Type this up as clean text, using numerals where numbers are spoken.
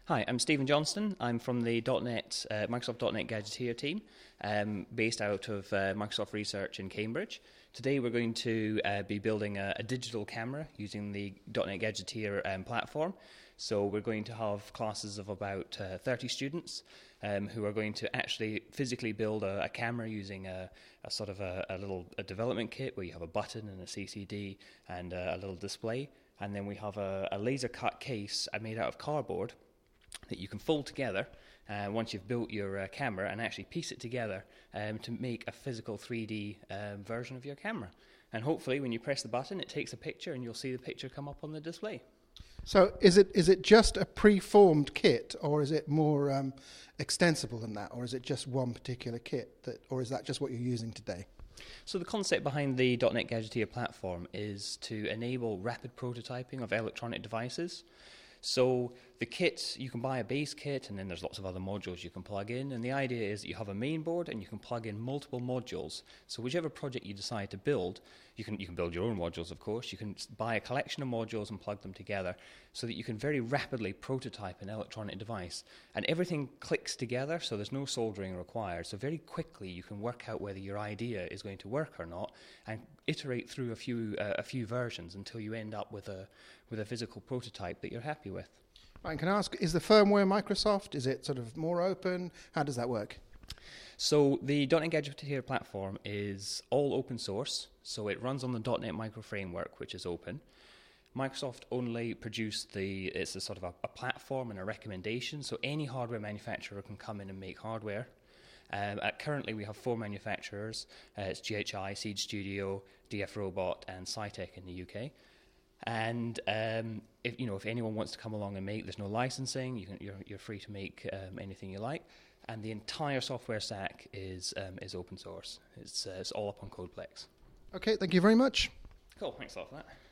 Hi, I'm Stephen Johnston. I'm from the Microsoft .NET Gadgeteer team, based out of Microsoft Research in Cambridge. Today we're going to be building a digital camera using the .NET Gadgeteer platform. So we're going to have classes of about 30 students who are going to actually physically build a camera using a little development kit where you have a button and a CCD and a little display. And then we have a laser cut case made out of cardboard that you can fold together once you've built your camera and actually piece it together to make a physical 3D version of your camera. And hopefully when you press the button it takes a picture and you'll see the picture come up on the display. So is it just a pre-formed kit, or is it more extensible than that, or is it just one particular kit, or is that just what you're using today? So the concept behind the .NET Gadgeteer platform is to enable rapid prototyping of electronic devices. So the kit, you can buy a base kit and then there's lots of other modules you can plug in, and the idea is that you have a main board and you can plug in multiple modules. So whichever project you decide to build, you can build your own modules, of course. You can buy a collection of modules and plug them together so that you can very rapidly prototype an electronic device. And everything clicks together, so there's no soldering required. So very quickly you can work out whether your idea is going to work or not and iterate through a few versions until you end up with a physical prototype that you're happy with. Right, can I ask, is the firmware Microsoft? Is it sort of more open? How does that work? So the .NET Gadgeteer platform is all open source, so it runs on the .NET Micro framework, which is open. Microsoft only produced it's a sort of a platform and a recommendation, so any hardware manufacturer can come in and make hardware. Currently we have 4 manufacturers. It's GHI, Seed Studio, DF Robot and Cytec in the UK. And if anyone wants to come along and make, there's no licensing. You're free to make anything you like, and the entire software stack is open source. It's all up on Codeplex. Okay, thank you very much. Cool, thanks a lot for that.